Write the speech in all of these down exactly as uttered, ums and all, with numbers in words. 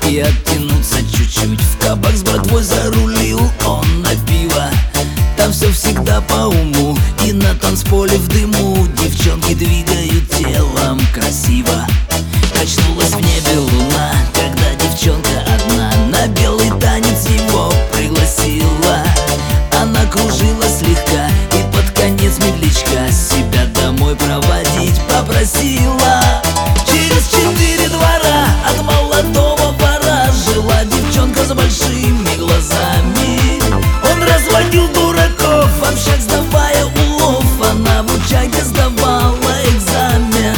и оттянуться чуть-чуть. В кабак с братвой зарулил он на пиво. Там все всегда по уму, и на танцполе в дыму девчонки двигают телом красиво. Качнулась в небе луна, когда девчонка одна на белый танец его пригласила. Она кружила слегка и под конец медлячка себя домой проводить попросила. Через четыре двора от молодого вора жила девчонка с большими глазами. Он разводил дураков, в общак сдавая улов. Она в учаге сдавала экзамен.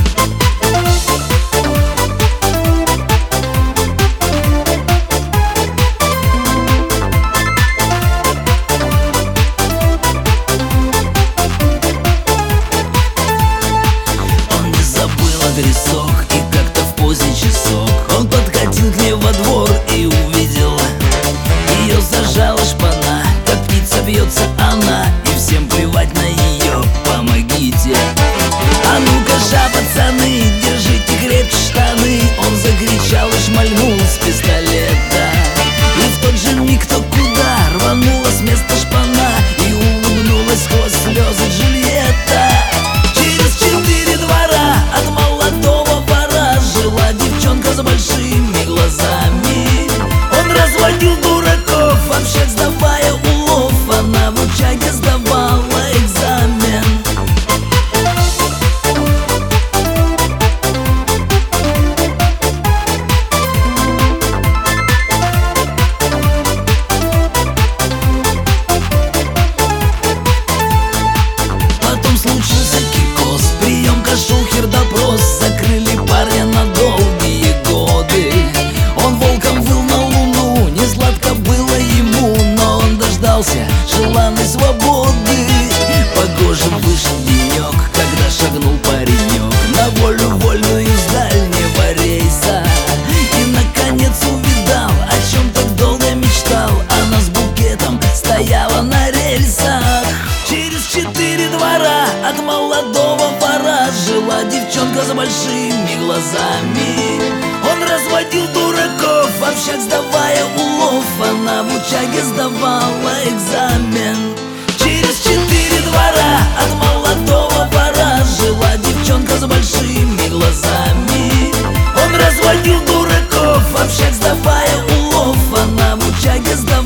Он не забыл адресок, и как-то в поздний часок он подкатил к ней во двор и увидел ее, зажала шпана, как птица бьется она, и всем плевать на ее, помогите. А ну-ка, ша, пацаны, держите крепче штаны. Он закричал и шмальнул с пистолета. И в тот же миг кто куда рванула с места шпана и улыбнулась сквозь слезы Джульетта. Через четыре двора от молодого вора жила девчонка с большими глазами. Он разводил дураков, в общак сдавая улов. Она в учаге сдавала экзамен. Потом случился кикос, приемка, шухер, допрос. Закрыли парня на долгие годы. Он волком выл на луну, не сладко было ему, но он дождался желанной свободы. Погожим вышел денек, когда шагнул паренек на волю вольную с дальнего рейса. И наконец увидал, о чем так долго мечтал. Она с букетом стояла на рельсах. Через четыре двора от молодого вора жила девчонка с большими глазами. Он разводил дураков, в общак сдавая улов. Она в учаге сдавала экзамен. Через четыре двора от молодого вора жила девчонка с большими глазами. Он разводил дураков, в общак сдавая улов. Она в учаге сдавала